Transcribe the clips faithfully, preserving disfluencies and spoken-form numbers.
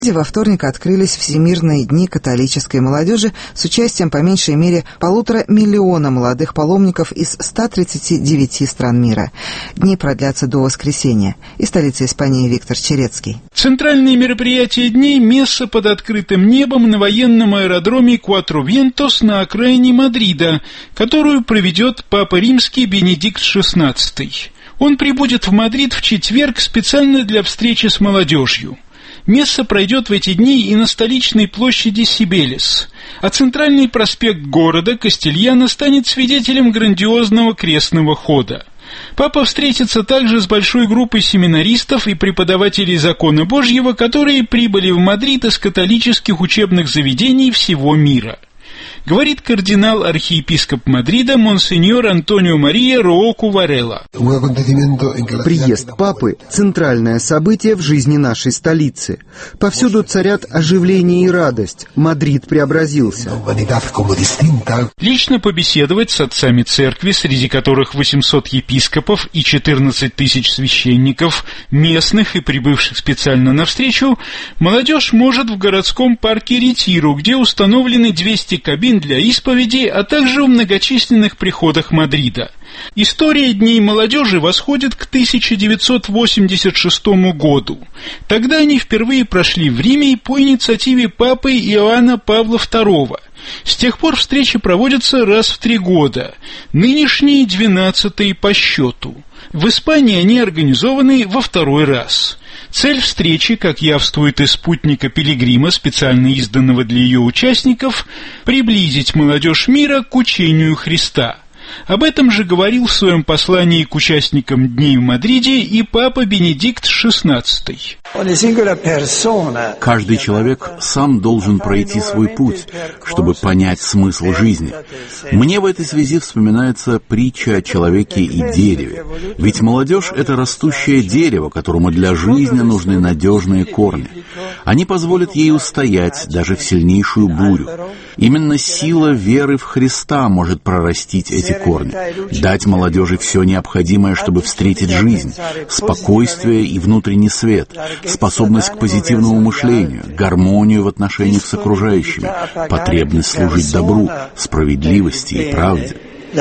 Во вторник открылись Всемирные дни католической молодежи с участием по меньшей мере полутора миллиона молодых паломников из ста тридцати девяти стран мира. Дни продлятся до воскресенья. Из столицы Испании Виктор Черецкий. Центральные мероприятия дней – месса под открытым небом на военном аэродроме Куатро-Вьентос на окраине Мадрида, которую проведет Папа Римский Бенедикт шестнадцатый. Он прибудет в Мадрид в четверг специально для встречи с молодежью. Месса пройдет в эти дни и на столичной площади Сибелис, а центральный проспект города Кастильяно станет свидетелем грандиозного крестного хода. Папа встретится также с большой группой семинаристов и преподавателей закона Божьего, которые прибыли в Мадрид из католических учебных заведений всего мира. Говорит кардинал-архиепископ Мадрида монсеньор Антонио Мария Рооку Варела. Приезд Папы – центральное событие в жизни нашей столицы. Повсюду царят оживление и радость. Мадрид преобразился. Лично побеседовать с отцами церкви, среди которых восемьсот епископов и четырнадцать тысяч священников, местных и прибывших специально навстречу, молодежь может в городском парке Ретиру, где установлены двести кабин для исповеди, а также в многочисленных приходах Мадрида. История Дней молодежи восходит к тысяча девятьсот восемьдесят шестому году. Тогда они впервые прошли в Риме по инициативе папы Иоанна Павла второго. С тех пор встречи проводятся раз в три года, нынешние двенадцатые по счету. В Испании они организованы во второй раз. Цель встречи, как явствует из спутника Пилигрима, специально изданного для ее участников, приблизить молодежь мира к учению Христа. Об этом же говорил в своем послании к участникам Дней в Мадриде и Папа Бенедикт шестнадцатый. Каждый человек сам должен пройти свой путь, чтобы понять смысл жизни. Мне в этой связи вспоминается притча о человеке и дереве. Ведь молодежь — это растущее дерево, которому для жизни нужны надежные корни. Они позволят ей устоять даже в сильнейшую бурю. Именно сила веры в Христа может прорастить эти корни, дать молодежи все необходимое, чтобы встретить жизнь, спокойствие и внутренний свет, способность к позитивному мышлению, гармонию в отношениях с окружающими, потребность служить добру, справедливости и правде.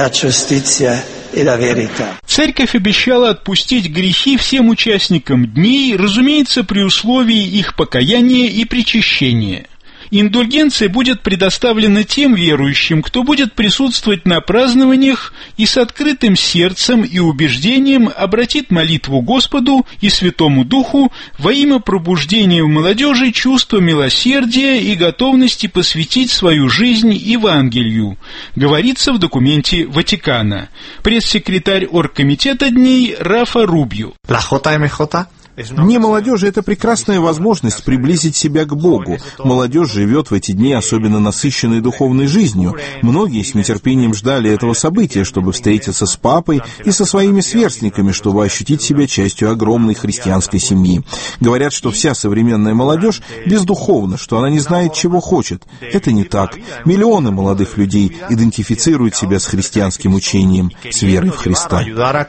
Церковь обещала отпустить грехи всем участникам дней, разумеется, при условии их покаяния и причащения. Индульгенция будет предоставлена тем верующим, кто будет присутствовать на празднованиях и с открытым сердцем и убеждением обратит молитву Господу и Святому Духу во имя пробуждения в молодежи чувства милосердия и готовности посвятить свою жизнь Евангелию, говорится в документе Ватикана. Пресс-секретарь Оргкомитета дней Рафа Рубио. Дни молодежи – это прекрасная возможность приблизить себя к Богу. Молодежь живет в эти дни особенно насыщенной духовной жизнью. Многие с нетерпением ждали этого события, чтобы встретиться с папой и со своими сверстниками, чтобы ощутить себя частью огромной христианской семьи. Говорят, что вся современная молодежь бездуховна, что она не знает, чего хочет. Это не так. Миллионы молодых людей идентифицируют себя с христианским учением, с верой в Христа.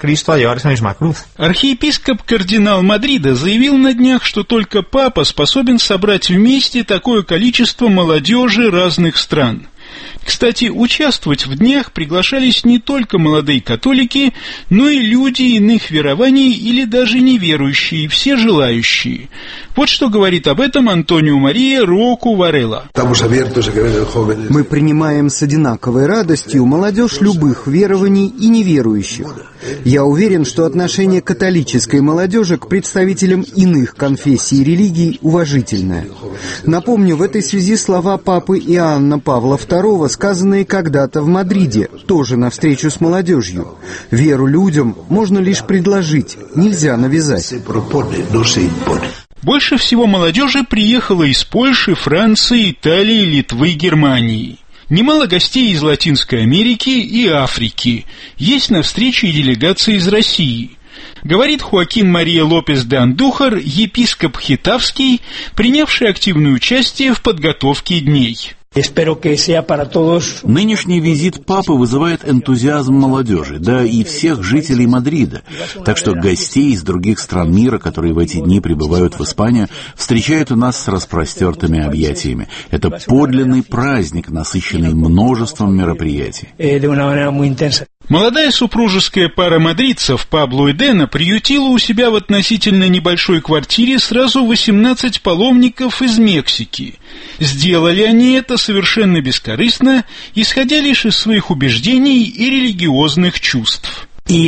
Архиепископ кардинал Мадрида заявил на днях, что только папа способен собрать вместе такое количество молодежи разных стран. Кстати, участвовать в днях приглашались не только молодые католики, но и люди иных верований или даже неверующие, все желающие. Вот что говорит об этом Антонио Мария Рооку Варела. Мы принимаем с одинаковой радостью молодежь любых верований и неверующих. Я уверен, что отношение католической молодежи к представителям иных конфессий и религий уважительное. Напомню в этой связи слова папы Иоанна Павла второго, сказанные когда-то в Мадриде, тоже на встречу с молодежью. Веру людям можно лишь предложить, нельзя навязать. Больше всего молодежи приехало из Польши, Франции, Италии, Литвы, Германии. Немало гостей из Латинской Америки и Африки. Есть на встрече и делегации из России. Говорит Хоакин Мария Лопес де Андухар, епископ Хетавский, принявший активное участие в подготовке дней. Нынешний визит папы вызывает энтузиазм молодежи, да и всех жителей Мадрида. Так что гостей из других стран мира, которые в эти дни прибывают в Испанию, встречают у нас с распростертыми объятиями. Это подлинный праздник, насыщенный множеством мероприятий. Молодая супружеская пара мадридцев Пабло и Дэна приютила у себя в относительно небольшой квартире сразу восемнадцать паломников из Мексики. Сделали они это совершенно бескорыстно, исходя лишь из своих убеждений и религиозных чувств. Мы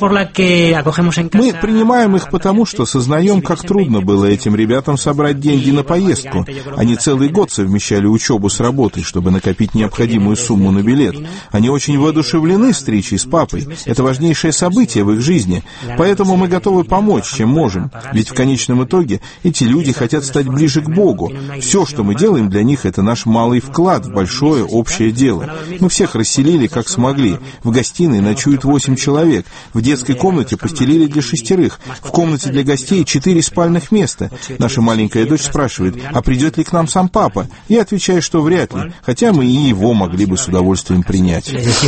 принимаем их потому, что сознаем, как трудно было этим ребятам собрать деньги на поездку. Они целый год совмещали учебу с работой, чтобы накопить необходимую сумму на билет. Они очень воодушевлены встречей с папой. Это важнейшее событие в их жизни. Поэтому мы готовы помочь, чем можем. Ведь в конечном итоге эти люди хотят стать ближе к Богу. Все, что мы делаем для них, это наш малый вклад в большое общее дело. Мы всех расселили, как смогли. В гостиной ночуют восемь человек. В детской комнате постелили для шестерых. В комнате для гостей четыре спальных места. Наша маленькая дочь спрашивает, а придет ли к нам сам папа? Я отвечаю, что вряд ли, хотя мы и его могли бы с удовольствием принять.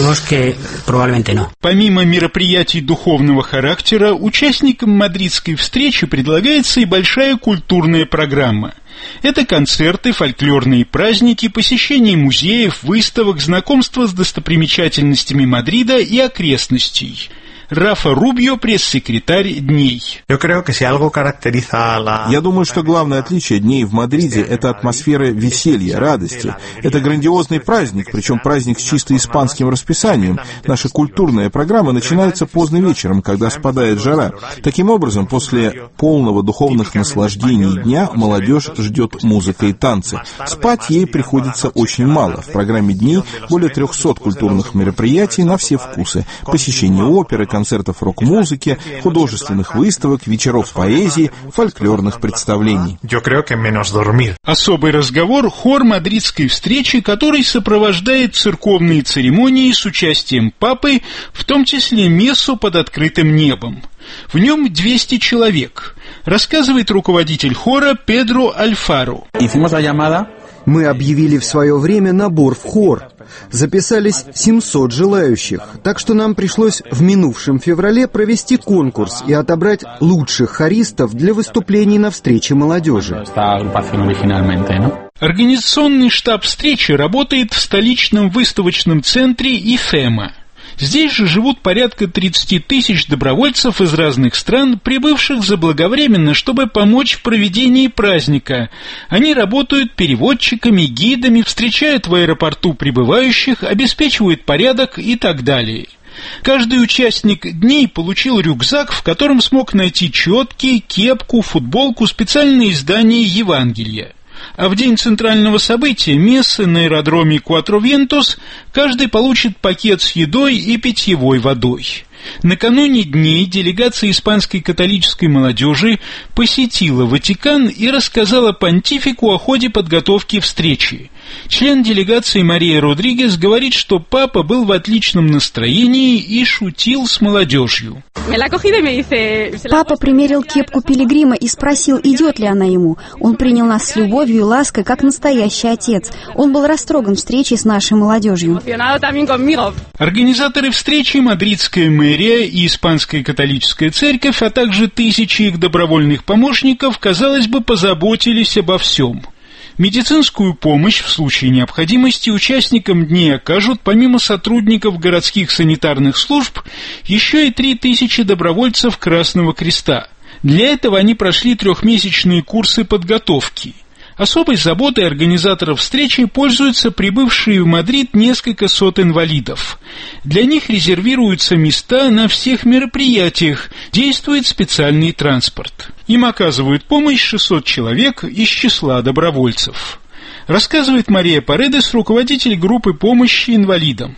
Помимо мероприятий духовного характера, участникам мадридской встречи предлагается и большая культурная программа. Это концерты, фольклорные праздники, посещение музеев, выставок, знакомство с достопримечательностями Мадрида и окрестностей. Рафа Рубио, пресс-секретарь Дней. Я думаю, что главное отличие Дней в Мадриде — это атмосфера веселья, радости. Это грандиозный праздник, причем праздник с чисто испанским расписанием. Наша культурная программа начинается поздно вечером, когда спадает жара. Таким образом, после полного духовных наслаждений дня молодежь ждет музыка и танцы. Спать ей приходится очень мало. В программе Дней более трехсот культурных мероприятий на все вкусы. Посещение оперы, концертов рок-музыки, художественных выставок, вечеров поэзии, фольклорных представлений. Особый разговор — хор мадридской встречи, который сопровождает церковные церемонии с участием папы, в том числе мессу под открытым небом. В нем двести человек, рассказывает руководитель хора Педро Альфаро. Мы объявили в свое время набор в хор. Записались семьсот желающих, так что нам пришлось в минувшем феврале провести конкурс и отобрать лучших хористов для выступлений на встрече молодежи. Организационный штаб встречи работает в столичном выставочном центре ИФЭМА. Здесь же живут порядка тридцать тысяч добровольцев из разных стран, прибывших заблаговременно, чтобы помочь в проведении праздника. Они работают переводчиками, гидами, встречают в аэропорту прибывающих, обеспечивают порядок и так далее. Каждый участник дней получил рюкзак, в котором смог найти четки, кепку, футболку, специальные издания Евангелия. А в день центрального события, мессы на аэродроме Куатро-Вентус, каждый получит пакет с едой и питьевой водой. Накануне дней делегация испанской католической молодежи посетила Ватикан и рассказала понтифику о ходе подготовки встречи. Член делегации Мария Родригес говорит, что папа был в отличном настроении и шутил с молодежью. Папа примерил кепку пилигрима и спросил, идет ли она ему. Он принял нас с любовью и лаской, как настоящий отец. Он был растроган встречей с нашей молодежью. Организаторы встречи, мадридская мэрия и Испанская католическая церковь, а также тысячи их добровольных помощников, казалось бы, позаботились обо всем. Медицинскую помощь в случае необходимости участникам дней окажут, помимо сотрудников городских санитарных служб, еще и три тысячи добровольцев Красного Креста. Для этого они прошли трехмесячные курсы подготовки. Особой заботой организаторов встречи пользуются прибывшие в Мадрид несколько сот инвалидов. Для них резервируются места на всех мероприятиях, действует специальный транспорт. Им оказывают помощь шестьсот человек из числа добровольцев. Рассказывает Мария Паредес, руководитель группы помощи инвалидам.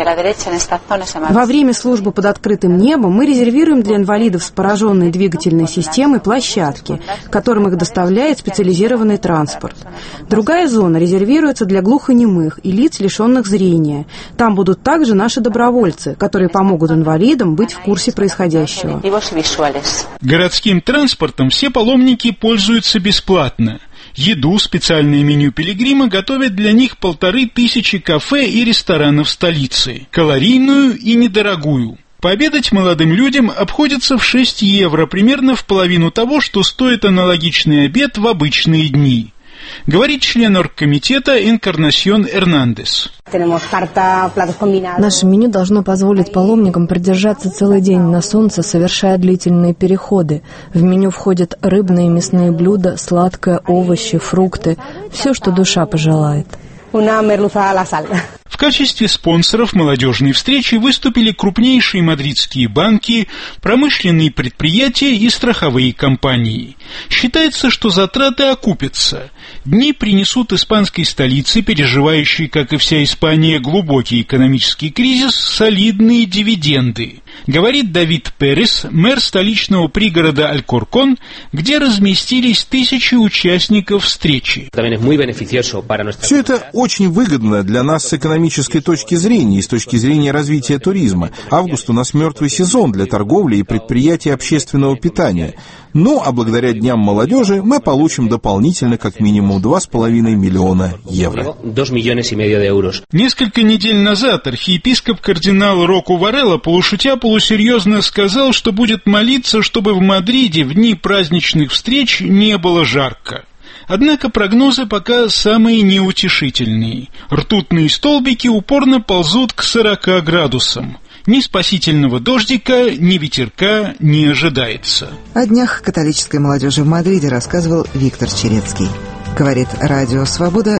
Во время службы под открытым небом мы резервируем для инвалидов с пораженной двигательной системой площадки, которым их доставляет специализированный транспорт. Другая зона резервируется для глухонемых и лиц, лишенных зрения. Там будут также наши добровольцы, которые помогут инвалидам быть в курсе происходящего. Городским транспортом все паломники пользуются бесплатно. Еду, специальное меню пилигрима готовят для них полторы тысячи кафе и ресторанов столицы, калорийную и недорогую. Пообедать молодым людям обходится в шесть евро, примерно в половину того, что стоит аналогичный обед в обычные дни. Говорит член оргкомитета Энкарнасьон Эрнандес. Наше меню должно позволить паломникам продержаться целый день на солнце, совершая длительные переходы. В меню входят рыбные и мясные блюда, сладкое, овощи, фрукты, все, что душа пожелает. В качестве спонсоров молодежной встречи выступили крупнейшие мадридские банки, промышленные предприятия и страховые компании. Считается, что затраты окупятся. Дни принесут испанской столице, переживающей, как и вся Испания, глубокий экономический кризис, солидные дивиденды. Говорит Давид Перес, мэр столичного пригорода Алькоркон, где разместились тысячи участников встречи. Все это очень выгодно для нас с экономической точки зрения и с точки зрения развития туризма. Август у нас мертвый сезон для торговли и предприятий общественного питания. Ну, а благодаря Дням молодежи мы получим дополнительно как минимум два с половиной миллиона евро. Несколько недель назад архиепископ кардинал Року Варелла полушутя полусерьезно сказал, что будет молиться, чтобы в Мадриде в дни праздничных встреч не было жарко. Однако прогнозы пока самые неутешительные. Ртутные столбики упорно ползут к сорока градусам. Ни спасительного дождика, ни ветерка не ожидается. О днях католической молодежи в Мадриде рассказывал Виктор Черецкий. Говорит Радио Свобода.